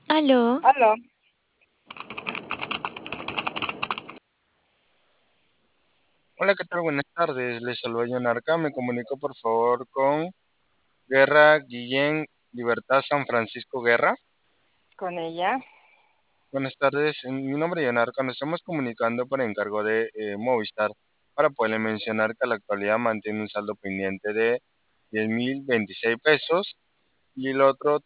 Aló, Aló, Hola, ¿qué tal? Buenas tardes. Les saluda John Arca. Me comunico por favor con Guerra Guillén Libertad San Francisco Guerra. con ella. Buenas tardes. Mi nombre es John Arca. Nos estamos comunicando por encargo de Movistar para poderle mencionar que a la actualidad mantiene un saldo pendiente de 10.026 pesos y el otro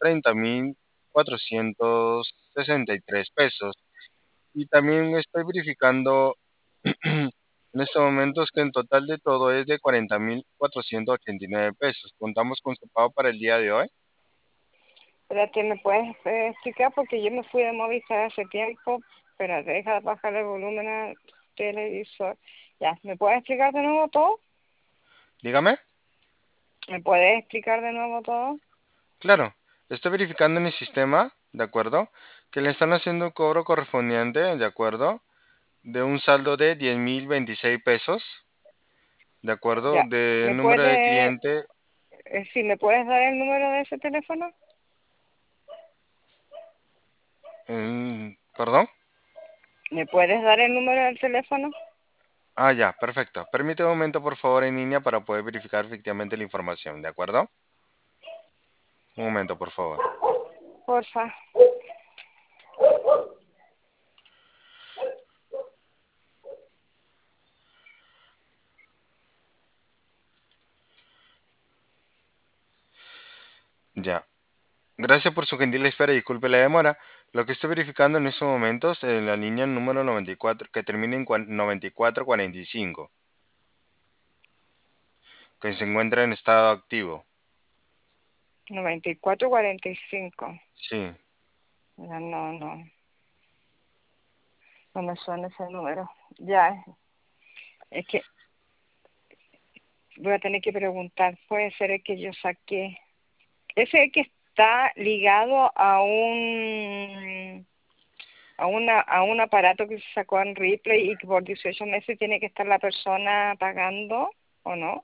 30.463 pesos. Y también estoy verificando en estos momentos que en total de todo es de 40.489 pesos. Contamos con su pago para el día de hoy. Espérate, ¿me puedes explicar? Porque yo me fui de Movistar hace tiempo. Espérate, deja de bajar el volumen al televisor. Ya, ¿me puedes explicar de nuevo todo? Dígame. ¿Me puedes explicar de nuevo todo? Claro, estoy verificando en el sistema, ¿de acuerdo? Que le están haciendo un cobro correspondiente, ¿de acuerdo? De un saldo de 10.026 pesos, ¿de acuerdo? Ya, De ¿me número de puedes, cliente, sí, ¿me puedes dar el número de ese teléfono? ¿perdón? ¿Me puedes dar el número del teléfono? Ah, ya, perfecto. Permite un momento, por favor, en línea para poder verificar efectivamente la información, ¿de acuerdo? Un momento, por favor. Porfa. Ya. Gracias por su gentil espera y disculpe la demora. Lo que estoy verificando en estos momentos en la línea número 94, que termina en 9445, que se encuentra en estado activo. 9445. Sí. Ya no me suena ese número. Ya, es que voy a tener que preguntar. Puede ser el que yo saqué. Ese que está ligado a un aparato que se sacó en Ripley y que por 18 meses tiene que estar la persona pagando, ¿o no?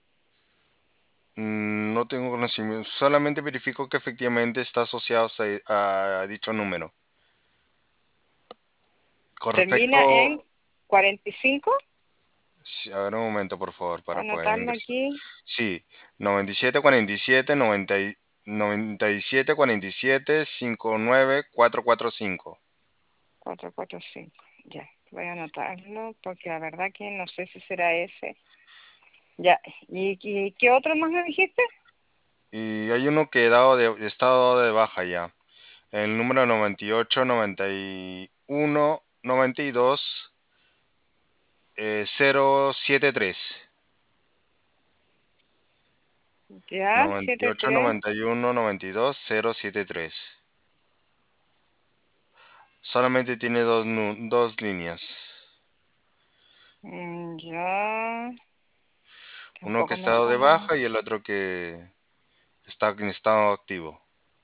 No tengo conocimiento. Solamente verifico que efectivamente está asociado a dicho número. Con Termina respecto... en 45. Sí, a ver un momento, por favor, Voy a para poder anotarlo ingresar. aquí. Sí, 9747 9747 59445. 445. Ya, voy a anotarlo porque la verdad que no sé si será ese. Ya, ¿y qué otro más me dijiste? Y hay uno que he dado está dado de baja ya. El número 98 91 92 073. Ya, 98 73. 91 92 073. Solamente tiene dos líneas. Ya, Uno que tampoco está me dado de sale. baja y el otro que está en estado activo.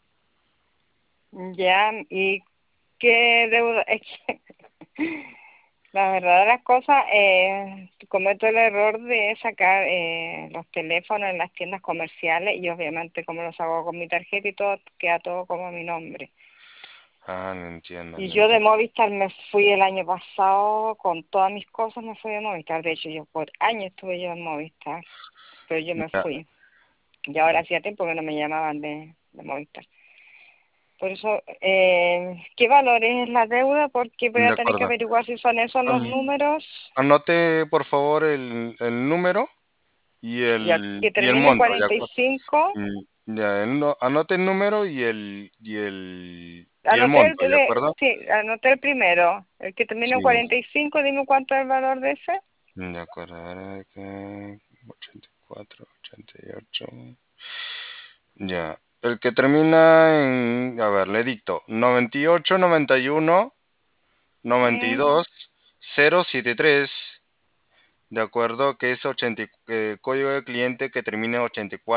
Ya, ¿y qué deuda? Es que la verdad de las cosas, cometo el error de sacar los teléfonos en las tiendas comerciales y obviamente como los hago con mi tarjeta y todo, queda todo como mi nombre. Ah, no entiendo, Y no yo de entiendo. Movistar me fui el año pasado, con todas mis cosas me fui de Movistar. De hecho, yo por años estuve yo en Movistar, pero yo me Ya, fui. Y ahora hacía tiempo que no me llamaban de Movistar. Por eso, ¿qué valores es la deuda? Porque voy a de tener que acuerdo. averiguar si son esos los Am, números. Anote por favor el número y Ya, que el termine en monto, ¿de cuarenta y acuerdo? cinco. Ya, anote el número y el Anoté monto, ¿de acuerdo? sí, anoté el primero. El que termina en Sí, 45, dime cuánto es el valor de ese. de acuerdo. A ver, que 84, 88. Ya. El que termina en, a ver, le dicto, 98, 91, Mm, 92, 073, de acuerdo, que es código de cliente que termina en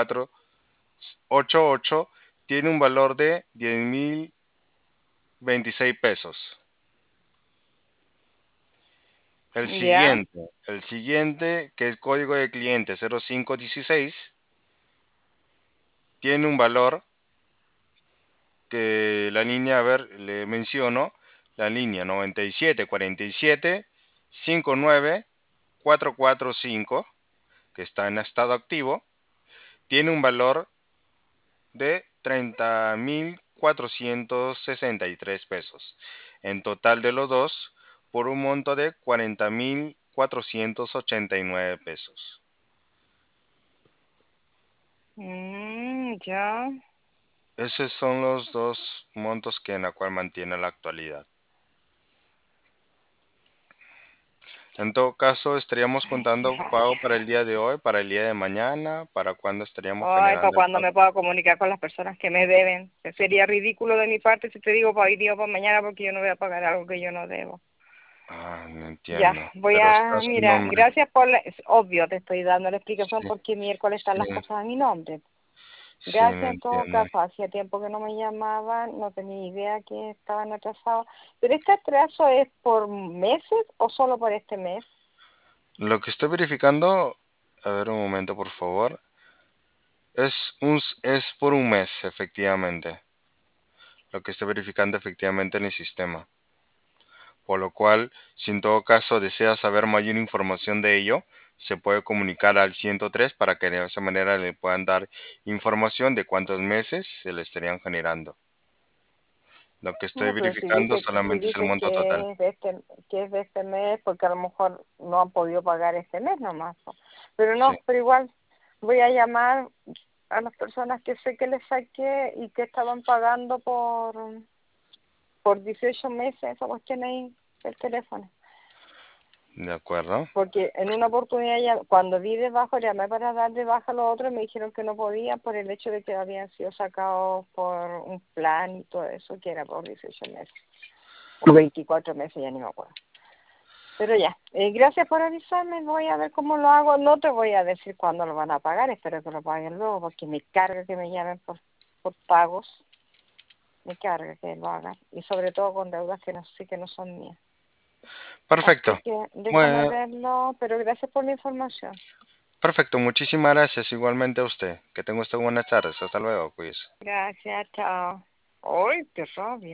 8488, tiene un valor de 10.026 pesos. ya, El siguiente, que es código de cliente 0516, tiene un valor que la línea, a ver, le menciono, la línea 9747 59 445, que está en estado activo, tiene un valor de 30.463 pesos. En total de los dos, por un monto de 40.489 pesos. Ya. Esos son los dos montos que en la cual mantiene la actualidad. En todo caso, estaríamos Ay, contando pago para gracias. el día de hoy, para el día de mañana, para cuándo estaríamos Ay, para generando el cuando pago. me pueda comunicar con las personas que me deben. Sería ridículo de mi parte si te digo para hoy día o para mañana porque yo no voy a pagar algo que yo no debo. Ah, no Ya, entiendo. voy Pero está a, su mira, nombre. gracias por es obvio, te estoy dando la explicación Sí, porque miércoles están sí, las cosas a mi nombre. sí, no Gracias en todo entiendo. caso, hacía tiempo que no me llamaban, no tenía idea que estaban atrasados. ¿Pero este atraso es por meses o solo por este mes? Lo que estoy verificando, a ver un momento, por favor, es por un mes, efectivamente. Lo que estoy verificando efectivamente en el sistema. Por lo cual, si en todo caso desea saber mayor información de ello, se puede comunicar al 103 para que de esa manera le puedan dar información de cuántos meses se le estarían generando. Lo que estoy No, pero verificando si solamente es el dice monto total. que es de este mes, porque a lo mejor no han podido pagar este mes nomás, po. Pero Sí. no, pero igual voy a llamar a las personas que sé que les saqué y que estaban pagando por 18 meses, esa cuestión ahí, el teléfono. De acuerdo. Porque en una oportunidad ya, cuando vi de bajo, llamé para dar de baja a los otros, me dijeron que no podía por el hecho de que habían sido sacados por un plan y todo eso, que era por 18 meses. O 24 meses, ya ni me acuerdo. Pero ya, gracias por avisarme, voy a ver cómo lo hago. No te voy a decir cuándo lo van a pagar, espero que lo paguen luego, porque me carga que me llamen por pagos, me carga que lo hagan. Y sobre todo con deudas que no sé que no son mías. Así Perfecto. que déjame Bueno, verlo, pero gracias por la información. perfecto. Muchísimas gracias igualmente a usted. Que tenga usted buenas tardes. Hasta luego. Cuídese. Gracias, chao. ¡Ay, qué rabia!